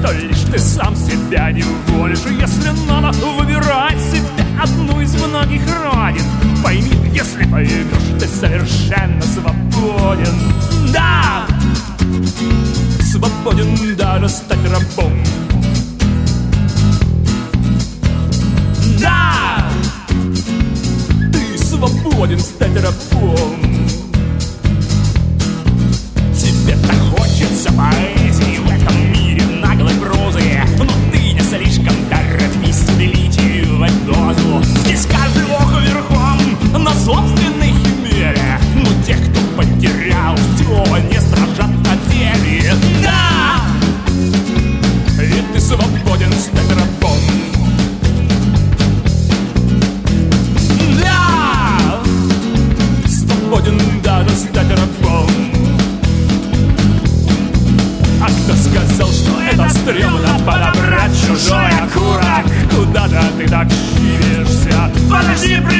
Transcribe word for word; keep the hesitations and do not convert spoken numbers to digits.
но лишь ты сам себя не волишь. Если надо выбирать себя одну из многих родин, пойми, если поймешь, ты совершенно свободен. Да, свободен даже стать рабом. Да, ты свободен стать рабом. Тебе-то хочется поэзии в этом мире наглой прозы, но ты не слишком торопись, увеличивать дозу. Здесь каждый лох верхом на собственной химере, но тех, кто потерял все, не стражат потери. Да, и ты свободен стать рабом. Да, свободен даже стать рабом. А кто сказал, что это стрёмно подобрать чужой окурок? Куда же ты так шибишься? Подожди,